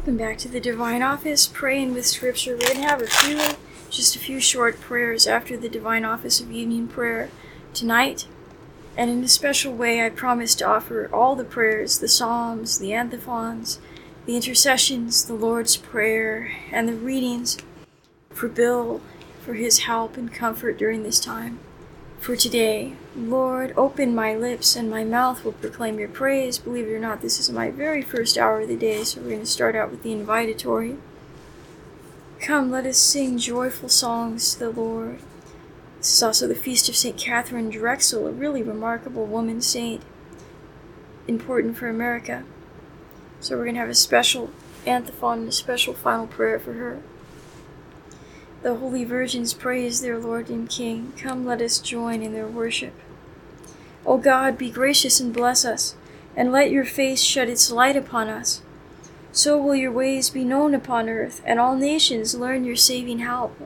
Welcome back to the Divine Office, Praying with Scripture. We're going to have just a few short prayers after the Divine Office of Evening Prayer tonight. And in a special way, I promise to offer all the prayers, the Psalms, the antiphons, the intercessions, the Lord's Prayer, and the readings for Bill, for his help and comfort during this time. For today, Lord, open my lips and my mouth will proclaim your praise. Believe it or not, this is my very first hour of the day, so we're going to start out with the invitatory. Come, let us sing joyful songs to the Lord. This is also the feast of St. Catherine Drexel, a really remarkable woman saint, important for America. So we're going to have a special antiphon and a special final prayer for her. The holy virgins praise their Lord and King. Come, let us join in their worship. O God, be gracious and bless us, and let your face shed its light upon us. So will your ways be known upon earth, and all nations learn your saving help.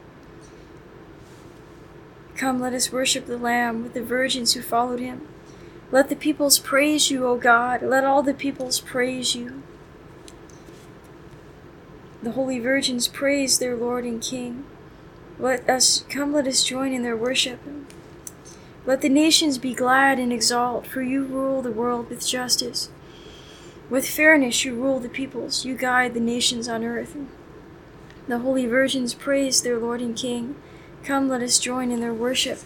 Come, let us worship the Lamb with the virgins who followed him. Let the peoples praise you, O God. Let all the peoples praise you. The holy virgins praise their Lord and King. Let us join in their worship. Let the nations be glad and exult, for you rule the world with justice. With fairness you rule the peoples, you guide the nations on earth. The holy virgins praise their Lord and King. Come, let us join in their worship.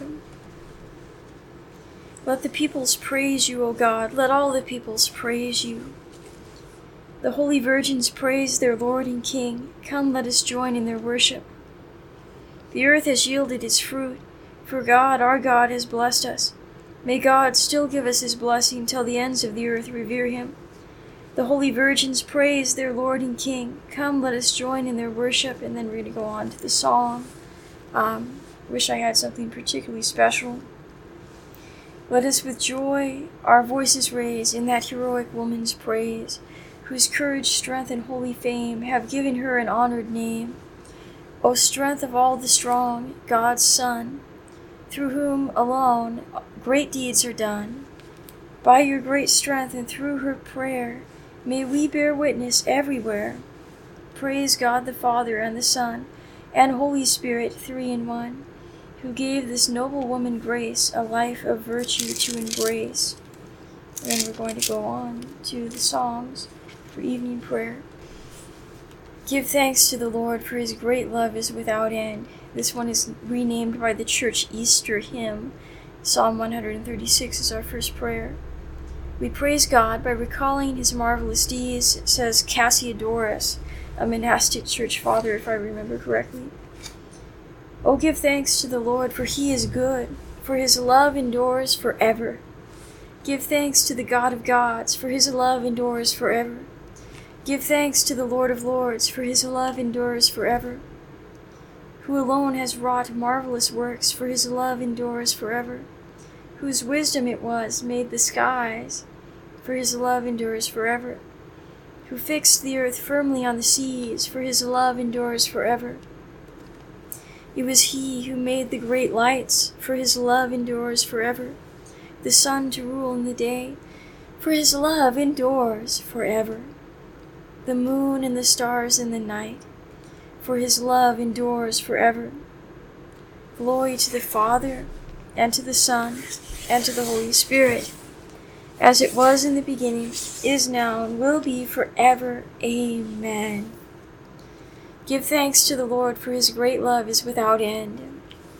Let the peoples praise you, O God. Let all the peoples praise you. The holy virgins praise their Lord and King. Come, let us join in their worship. The earth has yielded its fruit, for God, our God, has blessed us. May God still give us his blessing till the ends of the earth revere him. The holy virgins praise their Lord and King. Come, let us join in their worship. And then we're going to go on to the psalm. Wish I had something particularly special. Let us with joy our voices raise in that heroic woman's praise, whose courage, strength, and holy fame have given her an honored name. O strength of all the strong, God's Son, through whom alone great deeds are done. By your great strength and through her prayer, may we bear witness everywhere. Praise God the Father and the Son and Holy Spirit, three in one, who gave this noble woman grace, a life of virtue to embrace. And then we're going to go on to the Psalms for evening prayer. Give thanks to the Lord, for his great love is without end. This one is renamed by the Church Easter hymn. Psalm 136 is our first prayer. We praise God by recalling his marvelous deeds, says Cassiodorus, a monastic church father, if I remember correctly. Oh, give thanks to the Lord, for he is good, for his love endures forever. Give thanks to the God of gods, for his love endures forever. Give thanks to the Lord of lords, for his love endures forever. Who alone has wrought marvelous works, for his love endures forever. Whose wisdom it was made the skies, for his love endures forever. Who fixed the earth firmly on the seas, for his love endures forever. It was he who made the great lights, for his love endures forever. The sun to rule in the day, for his love endures forever. The moon and the stars in the night, for his love endures forever. Glory to the Father, and to the Son, and to the Holy Spirit, as it was in the beginning, is now, and will be forever. Amen. Give thanks to the Lord, for his great love is without end.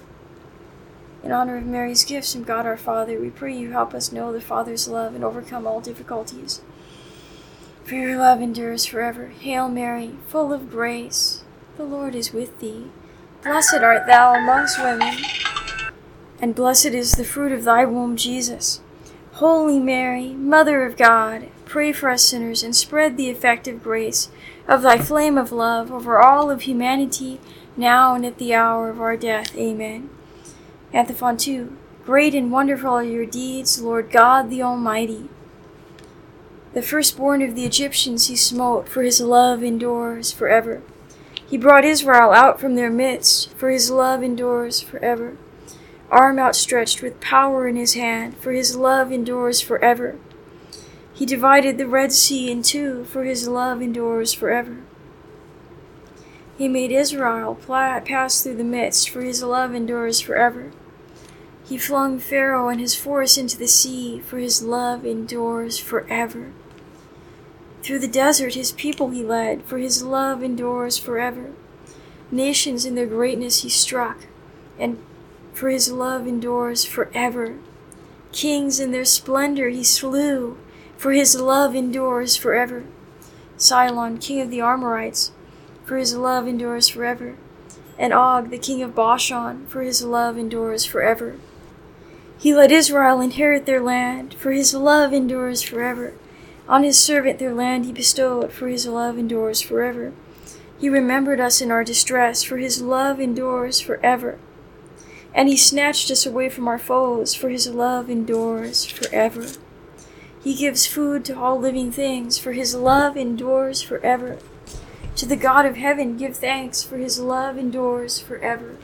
In honor of Mary's gifts and God our Father, we pray you help us know the Father's love and overcome all difficulties. For your love endures forever. Hail Mary, full of grace, the Lord is with thee. Blessed art thou amongst women, and blessed is the fruit of thy womb, Jesus. Holy Mary, Mother of God, pray for us sinners, and spread the effective grace of thy flame of love over all of humanity, now and at the hour of our death. Amen. Antiphon 2. Great and wonderful are your deeds, Lord God the Almighty. The firstborn of the Egyptians he smote, for his love endures forever. He brought Israel out from their midst, for his love endures forever. Arm outstretched with power in his hand, for his love endures forever. He He divided the Red Sea in two, for his love endures forever. He made Israel pass through the midst, for his love endures forever. He flung Pharaoh and his force into the sea, for his love endures forever. Through the desert his people he led, for his love endures forever. Nations in their greatness he struck, and for his love endures forever. Kings in their splendor he slew, for his love endures forever. Sihon, king of the Amorites, for his love endures forever. And Og, the king of Bashan, for his love endures forever. He let Israel inherit their land, for his love endures forever. On his servant their land he bestowed, for his love endures forever. He remembered us in our distress, for his love endures forever. And he snatched us away from our foes, for his love endures forever. He gives food to all living things, for his love endures forever. To the God of heaven give thanks, for his love endures forever.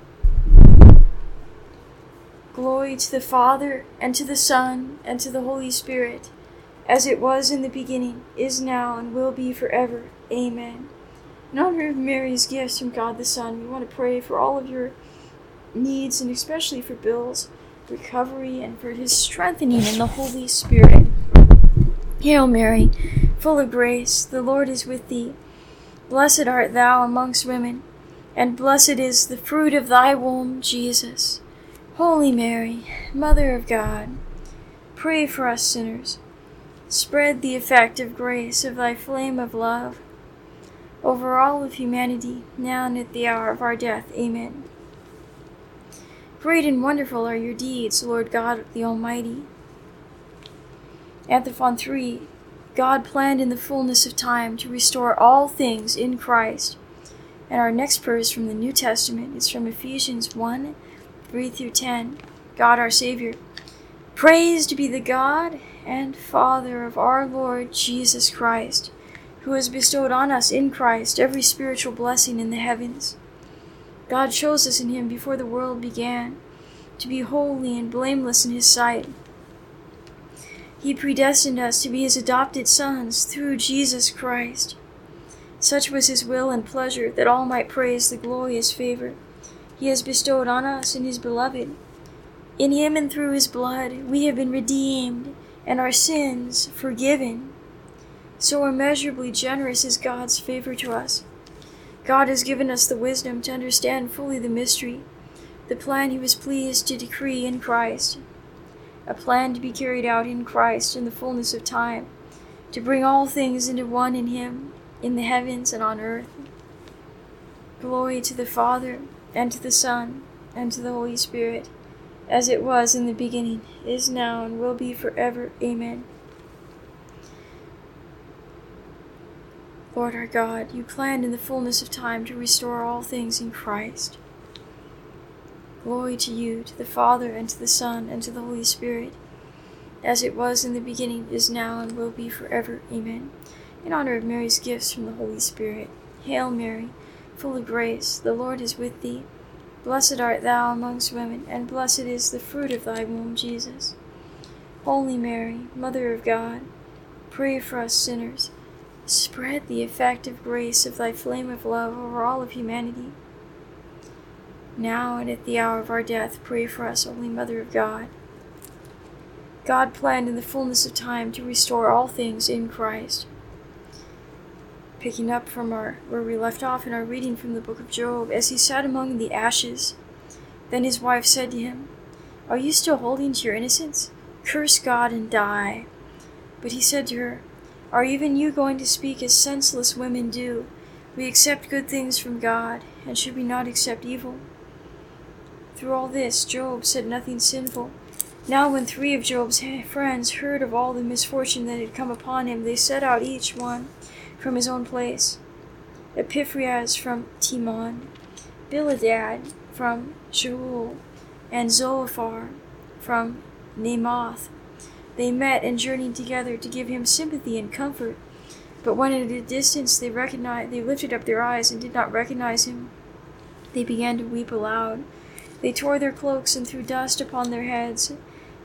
Glory to the Father, and to the Son, and to the Holy Spirit, as it was in the beginning, is now, and will be forever. Amen. In honor of Mary's gifts from God the Son, we want to pray for all of your needs, and especially for Bill's recovery and for his strengthening in the Holy Spirit. Hail Mary, full of grace, the Lord is with thee. Blessed art thou amongst women, and blessed is the fruit of thy womb, Jesus. Holy Mary, Mother of God, pray for us sinners. Spread the effective grace of thy flame of love over all of humanity, now and at the hour of our death. Amen. Great and wonderful are your deeds, Lord God the Almighty. Antiphon 3. God planned in the fullness of time to restore all things in Christ. And our next prayer is from the New Testament. It's from Ephesians 1, 3 through 10. God our Savior. Praised be the God and Father of our Lord Jesus Christ, who has bestowed on us in Christ every spiritual blessing in the heavens. God chose us in him before the world began, to be holy and blameless in his sight. He predestined us to be his adopted sons through Jesus Christ. Such was his will and pleasure, that all might praise the glorious favor he has bestowed on us in his beloved. In him and through his blood we have been redeemed, and our sins forgiven. So immeasurably generous is God's favor to us. God has given us the wisdom to understand fully the mystery, the plan he was pleased to decree in Christ, a plan to be carried out in Christ in the fullness of time, to bring all things into one in him, in the heavens and on earth. Glory to the Father, and to the Son, and to the Holy Spirit, as it was in the beginning, is now, and will be forever. Amen. Lord our God, you planned in the fullness of time to restore all things in Christ. Glory to you, to the Father, and to the Son, and to the Holy Spirit, as it was in the beginning, is now, and will be forever. Amen. In honor of Mary's gifts from the Holy Spirit. Hail Mary, full of grace, the Lord is with thee. Blessed art thou amongst women, and blessed is the fruit of thy womb, Jesus. Holy Mary, Mother of God, pray for us sinners. Spread the effective grace of thy flame of love over all of humanity. Now and at the hour of our death, pray for us, Holy Mother of God. God planned in the fullness of time to restore all things in Christ. Picking up from where we left off in our reading from the book of Job, as he sat among the ashes, then his wife said to him, "Are you still holding to your innocence? Curse God and die." But he said to her, "Are even you going to speak as senseless women do? We accept good things from God, and should we not accept evil?" Through all this, Job said nothing sinful. Now when 3 of Job's friends heard of all the misfortune that had come upon him, they set out each one from his own place. Epiphras from Timon, Bildad from Shaul, and Zophar from Naamath. They met and journeyed together to give him sympathy and comfort. But when at a distance they lifted up their eyes and did not recognize him, they began to weep aloud. They tore their cloaks and threw dust upon their heads.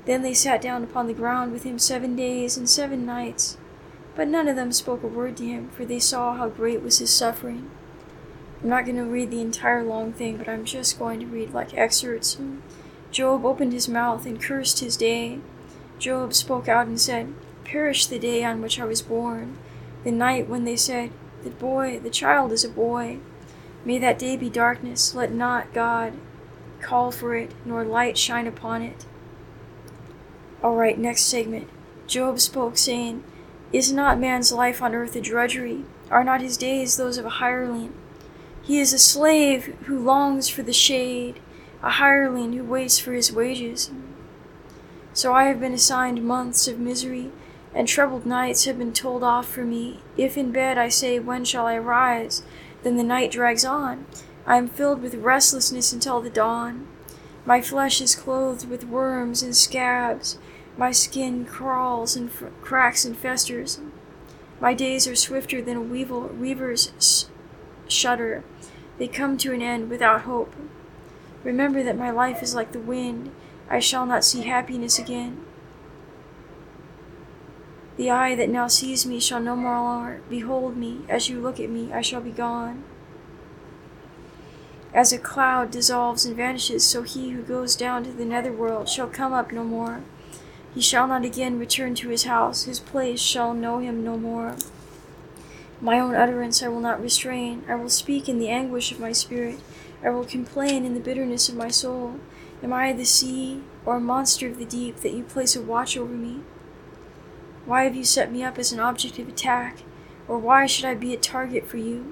Then they sat down upon the ground with him 7 days and 7 nights. But none of them spoke a word to him, for they saw how great was his suffering. I'm not going to read the entire long thing, but I'm just going to read like excerpts. Job opened his mouth and cursed his day. Job spoke out and said, "Perish the day on which I was born, the night when they said, the child is a boy. May that day be darkness, let not God call for it, nor light shine upon it." Alright, next segment. Job spoke, saying, "Is not man's life on earth a drudgery? Are not his days those of a hireling? He is a slave who longs for the shade, a hireling who waits for his wages. So I have been assigned months of misery, and troubled nights have been told off for me. If in bed I say, when shall I rise? Then the night drags on. I am filled with restlessness until the dawn. My flesh is clothed with worms and scabs. My skin crawls and cracks and festers. My days are swifter than a weaver's shudder. They come to an end without hope. Remember that my life is like the wind. I shall not see happiness again. The eye that now sees me shall no more behold me. As you look at me, I shall be gone. As a cloud dissolves and vanishes, so he who goes down to the netherworld shall come up no more. He shall not again return to his house. His place shall know him no more. My own utterance I will not restrain. I will speak in the anguish of my spirit. I will complain in the bitterness of my soul. Am I the sea or a monster of the deep that you place a watch over me? Why have you set me up as an object of attack? Or why should I be a target for you?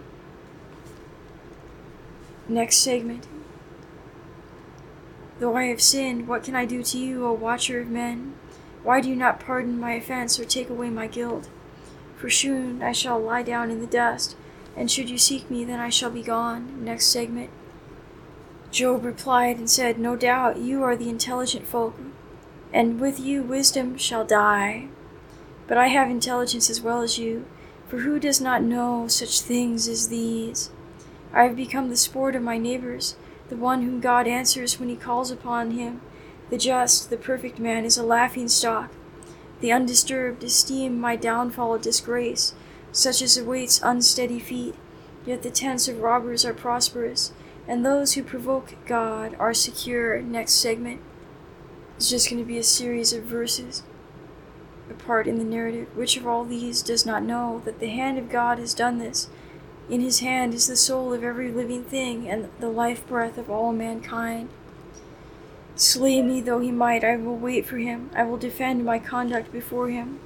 Next segment. Though I have sinned, what can I do to you, O watcher of men? Why do you not pardon my offense or take away my guilt? For soon I shall lie down in the dust, and should you seek me, then I shall be gone. Next segment. Job replied and said, "No doubt you are the intelligent folk, and with you wisdom shall die. But I have intelligence as well as you, for who does not know such things as these? I have become the sport of my neighbors, the one whom God answers when he calls upon him. The just, the perfect man is a laughing stock. The undisturbed esteem my downfall a disgrace, such as awaits unsteady feet. Yet the tents of robbers are prosperous, and those who provoke God are secure." Next segment is just going to be a series of verses, a part in the narrative. Which of all these does not know that the hand of God has done this? In his hand is the soul of every living thing, and the life breath of all mankind. Slay me though he might, I will wait for him. I will defend my conduct before him.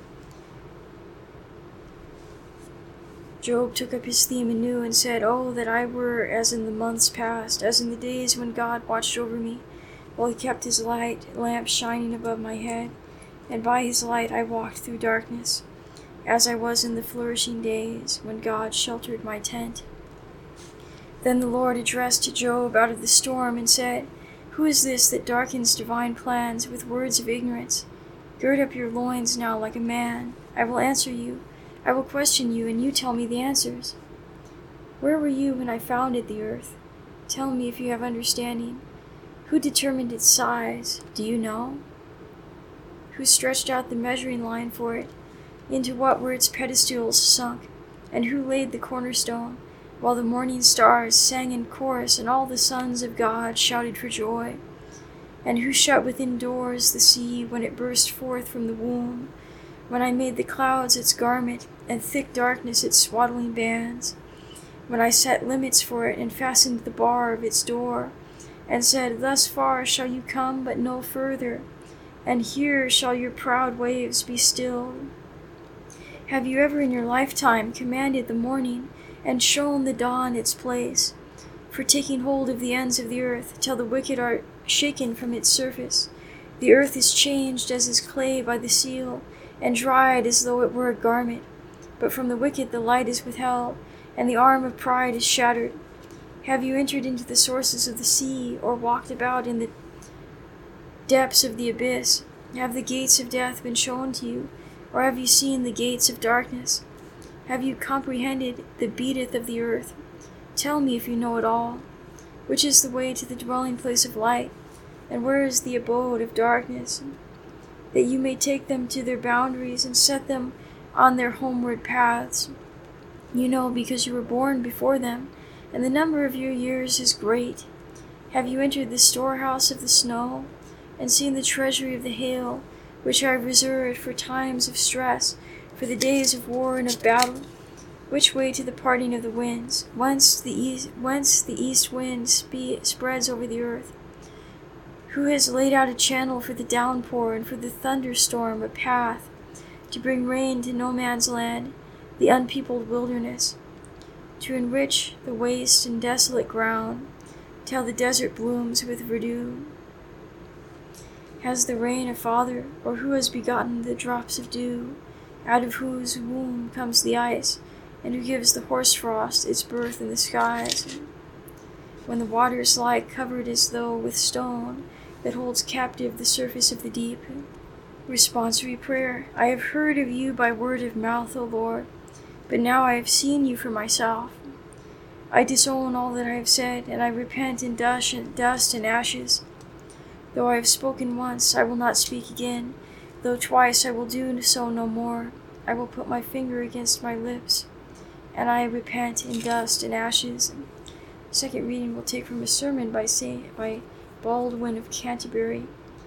Job took up his theme anew and said, "Oh, that I were as in the months past, as in the days when God watched over me, while he kept his lamp shining above my head, and by his light I walked through darkness, as I was in the flourishing days, when God sheltered my tent." Then the Lord addressed Job out of the storm and said, "Who is this that darkens divine plans with words of ignorance? Gird up your loins now like a man. I will answer you. I will question you, and you tell me the answers. Where were you when I founded the earth? Tell me if you have understanding. Who determined its size? Do you know? Who stretched out the measuring line for it? Into what were its pedestals sunk? And who laid the cornerstone, while the morning stars sang in chorus, and all the sons of God shouted for joy? And who shut within doors the sea when it burst forth from the womb? When I made the clouds its garment, and thick darkness its swaddling bands? When I set limits for it, and fastened the bar of its door, and said, Thus far shall you come, but no further, and here shall your proud waves be stilled? Have you ever in your lifetime commanded the morning, and shown the dawn its place, for taking hold of the ends of the earth, till the wicked are shaken from its surface? The earth is changed as is clay by the seal, and dried as though it were a garment. But from the wicked the light is withheld, and the arm of pride is shattered. Have you entered into the sources of the sea, or walked about in the depths of the abyss? Have the gates of death been shown to you, or have you seen the gates of darkness? Have you comprehended the beateth of the earth? Tell me if you know it all. Which is the way to the dwelling place of light, and where is the abode of darkness? that you may take them to their boundaries and set them on their homeward paths. You know because you were born before them, and the number of your years is great. Have you entered the storehouse of the snow, and seen the treasury of the hail, which I have reserved for times of stress, for the days of war and of battle? Which way to the parting of the winds, whence the east wind spreads over the earth? Who has laid out a channel for the downpour, and for the thunderstorm a path, to bring rain to no man's land, the unpeopled wilderness, to enrich the waste and desolate ground, till the desert blooms with verdure? Has the rain a father, or who has begotten the drops of dew, out of whose womb comes the ice, and who gives the hoarfrost its birth in the skies? When the waters lie covered as though with stone, that holds captive the surface of the deep. Responsory prayer. I have heard of you by word of mouth, O Lord, but now I have seen you for myself. I disown all that I have said, and I repent in dust and ashes. Though I have spoken once, I will not speak again. Though twice, I will do so no more. I will put my finger against my lips, and I repent in dust and ashes. Second reading we'll take from a sermon by Baldwin of Canterbury.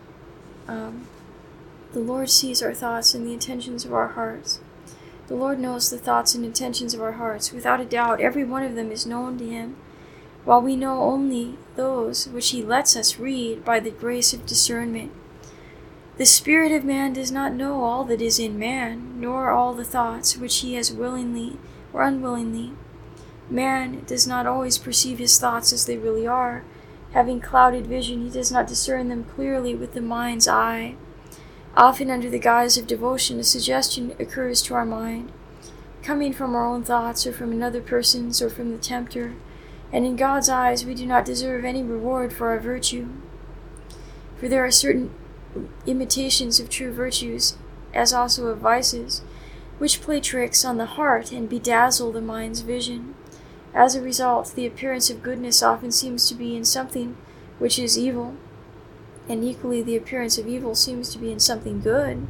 The Lord sees our thoughts and the intentions of our hearts. The Lord knows the thoughts and intentions of our hearts. Without a doubt, every one of them is known to him, while we know only those which he lets us read by the grace of discernment. The spirit of man does not know all that is in man, nor all the thoughts which he has willingly or unwillingly. Man does not always perceive his thoughts as they really are. Having clouded vision, he does not discern them clearly with the mind's eye. Often under the guise of devotion, a suggestion occurs to our mind, coming from our own thoughts or from another person's or from the tempter, and in God's eyes we do not deserve any reward for our virtue. For there are certain imitations of true virtues, as also of vices, which play tricks on the heart and bedazzle the mind's vision. As a result, the appearance of goodness often seems to be in something which is evil, and equally the appearance of evil seems to be in something good.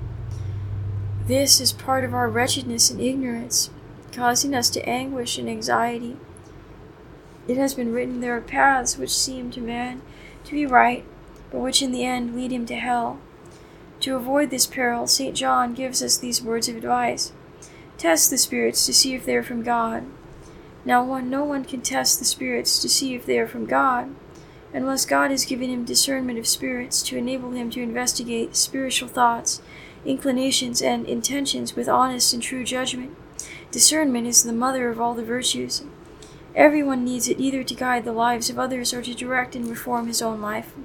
This is part of our wretchedness and ignorance, causing us to anguish and anxiety. It has been written, there are paths which seem to man to be right, but which in the end lead him to hell. To avoid this peril, St. John gives us these words of advice. Test the spirits to see if they are from God. Now no one can test the spirits to see if they are from God, unless God has given him discernment of spirits to enable him to investigate spiritual thoughts, inclinations, and intentions with honest and true judgment. Discernment is the mother of all the virtues. Everyone needs it either to guide the lives of others or to direct and reform his own life.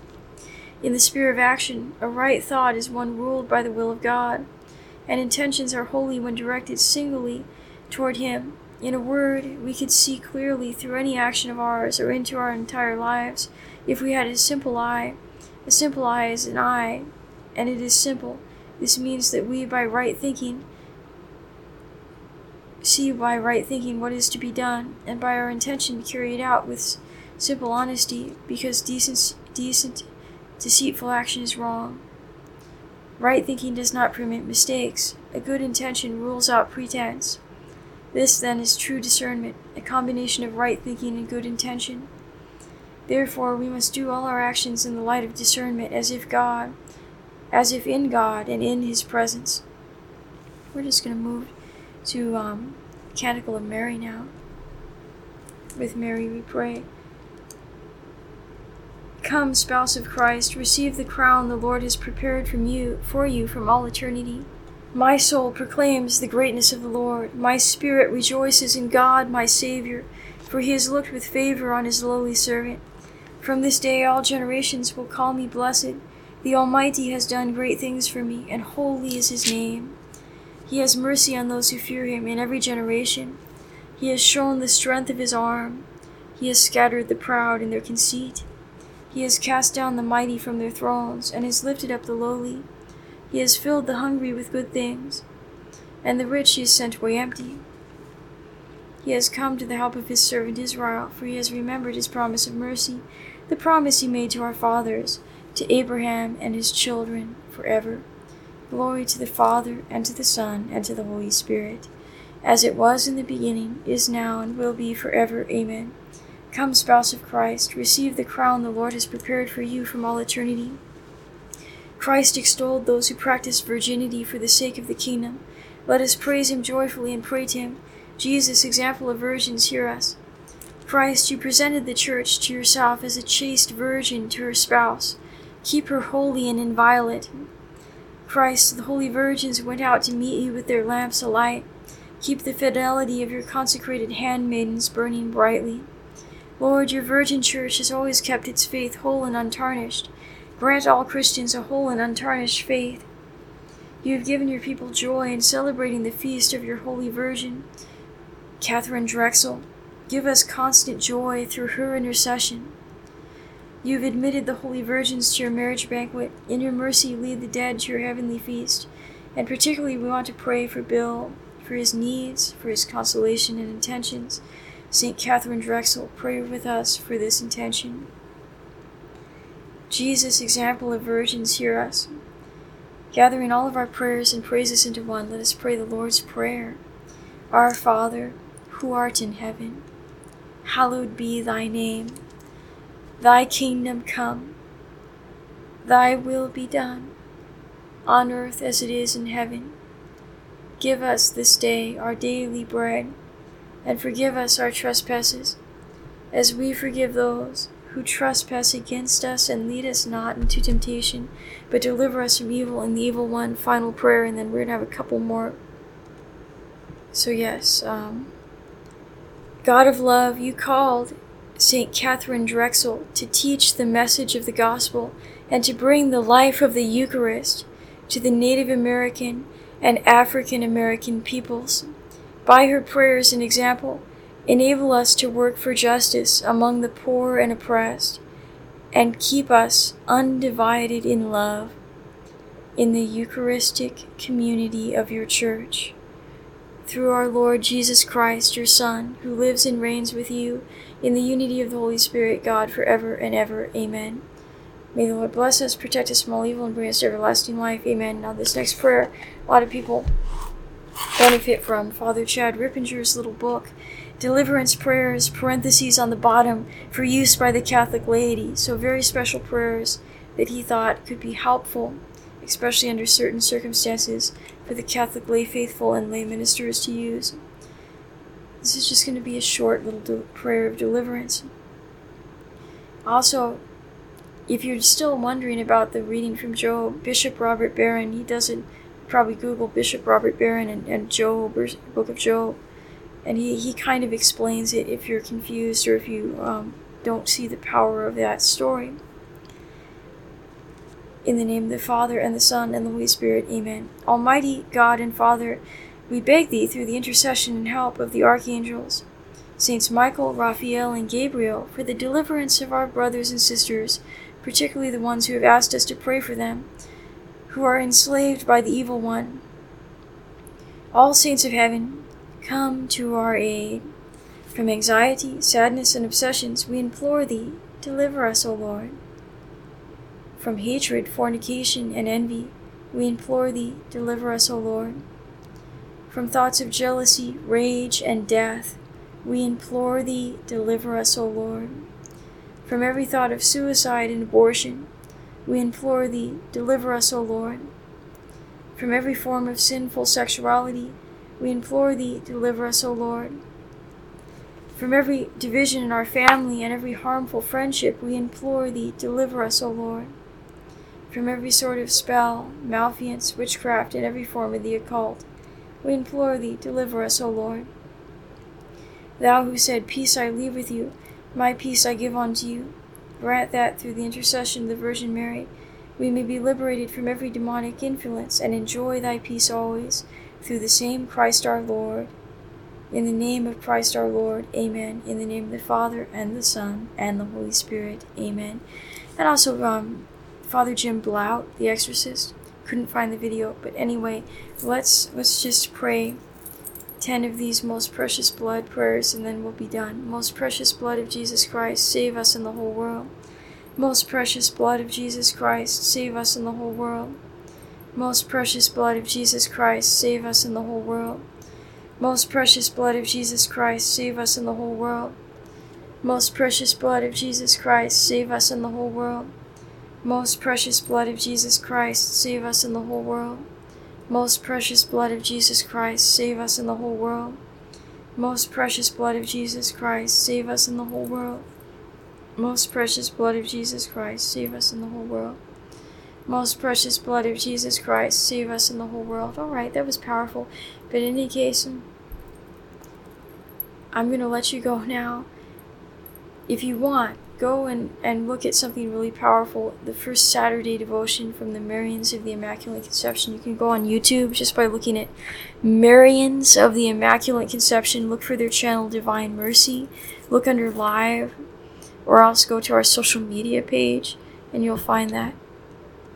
In the sphere of action, a right thought is one ruled by the will of God, and intentions are holy when directed singly toward him. In a word, we could see clearly through any action of ours or into our entire lives if we had a simple eye. A simple eye is an eye, and it is simple. This means that we see by right thinking what is to be done, and by our intention carry it out with simple honesty, because deceitful action is wrong. Right thinking does not permit mistakes. A good intention rules out pretense. This, then, is true discernment, a combination of right thinking and good intention. Therefore, we must do all our actions in the light of discernment, as if in God and in his presence. We're just going to move to Canticle of Mary now. With Mary we pray. Come, spouse of Christ, receive the crown the Lord has prepared for you from all eternity. My soul proclaims the greatness of the Lord. My spirit rejoices in God, my Savior, for he has looked with favor on his lowly servant. From this day all generations will call me blessed. The Almighty has done great things for me, and holy is his name. He has mercy on those who fear him in every generation. He has shown the strength of his arm. He has scattered the proud in their conceit. He has cast down the mighty from their thrones, and has lifted up the lowly. He has filled the hungry with good things, and the rich he has sent away empty. He has come to the help of his servant Israel, for he has remembered his promise of mercy, the promise he made to our fathers, to Abraham and his children forever. Glory to the Father, and to the Son, and to the Holy Spirit, as it was in the beginning, is now, and will be forever. Amen. Come, spouse of Christ, receive the crown the Lord has prepared for you from all eternity. Christ extolled those who practice virginity for the sake of the kingdom. Let us praise him joyfully and pray to him. Jesus, example of virgins, hear us. Christ, you presented the church to yourself as a chaste virgin to her spouse. Keep her holy and inviolate. Christ, the holy virgins went out to meet you with their lamps alight. Keep the fidelity of your consecrated handmaidens burning brightly. Lord, your virgin church has always kept its faith whole and untarnished. Grant all Christians a whole and untarnished faith. You have given your people joy in celebrating the feast of your holy virgin, Catherine Drexel. Give us constant joy through her intercession. You have admitted the holy virgins to your marriage banquet. In your mercy, lead the dead to your heavenly feast. And particularly, we want to pray for Bill, for his needs, for his consolation and intentions. St. Catherine Drexel, pray with us for this intention. Jesus, example of virgins, hear us. Gathering all of our prayers and praises into one, let us pray the Lord's Prayer. Our Father, who art in heaven, hallowed be thy name. Thy kingdom come, thy will be done, on earth as it is in heaven. Give us this day our daily bread, and forgive us our trespasses, as we forgive those who trespass against us, and lead us not into temptation, but deliver us from evil and the evil one. Final prayer, and then we're going to have a couple more. So yes, God of love, you called St. Catherine Drexel to teach the message of the gospel and to bring the life of the Eucharist to the Native American and African American peoples. By her prayers and example, enable us to work for justice among the poor and oppressed, and keep us undivided in love in the Eucharistic community of your Church. Through our Lord Jesus Christ, your Son, who lives and reigns with you in the unity of the Holy Spirit, God, forever and ever. Amen. May the Lord bless us, protect us from all evil, and bring us to everlasting life. Amen. Now this next prayer, a lot of people benefit from Father Chad Rippinger's little book, Deliverance Prayers, parentheses on the bottom, for use by the Catholic laity. So very special prayers that he thought could be helpful, especially under certain circumstances, for the Catholic lay faithful and lay ministers to use. This is just going to be a short little prayer of deliverance. Also, if you're still wondering about the reading from Job, Bishop Robert Barron, he doesn't probably Google Bishop Robert Barron and Job, or Book of Job, and he kind of explains it if you're confused or if you don't see the power of that story. In the name of the Father, and the Son, and the Holy Spirit. Amen. Almighty God and Father, we beg thee through the intercession and help of the archangels, Saints Michael, Raphael, and Gabriel, for the deliverance of our brothers and sisters, particularly the ones who have asked us to pray for them, who are enslaved by the evil one. All saints of heaven, come to our aid. From anxiety, sadness, and obsessions, we implore thee, deliver us, O Lord. From hatred, fornication, and envy, we implore thee, deliver us, O Lord. From thoughts of jealousy, rage, and death, we implore thee, deliver us, O Lord. From every thought of suicide and abortion, we implore thee, deliver us, O Lord. From every form of sinful sexuality, we implore thee, deliver us, O Lord. From every division in our family and every harmful friendship, we implore thee, deliver us, O Lord. From every sort of spell, malfeasance, witchcraft, and every form of the occult, we implore thee, deliver us, O Lord. Thou who said, Peace I leave with you, my peace I give unto you, grant that, through the intercession of the Virgin Mary, we may be liberated from every demonic influence and enjoy thy peace always, through the same Christ our Lord. In the name of Christ our Lord, amen. In the name of the Father, and the Son, and the Holy Spirit, amen. And also, Father Jim Blount, the exorcist, couldn't find the video, but anyway, let's just pray 10 of these most precious blood prayers, and then we'll be done. Most precious blood of Jesus Christ, save us in the whole world. Most precious blood of Jesus Christ, save us in the whole world. Most precious blood of Jesus Christ, save us in the whole world. Most precious blood of Jesus Christ, save us in the whole world. Most precious blood of Jesus Christ, save us in the whole world. Most precious blood of Jesus Christ, save us in the whole world. Most precious blood of Jesus Christ, save us in the whole world. Most precious blood of Jesus Christ, save us in the whole world. Most precious blood of Jesus Christ, save us in the whole world. Most precious blood of Jesus Christ, save us in the whole world. Alright, that was powerful. But in any case, I'm going to let you go now. If you want, go and look at something really powerful. The first Saturday devotion from the Marians of the Immaculate Conception. You can go on YouTube just by looking at Marians of the Immaculate Conception. Look for their channel Divine Mercy. Look under Live, or else go to our social media page and you'll find that.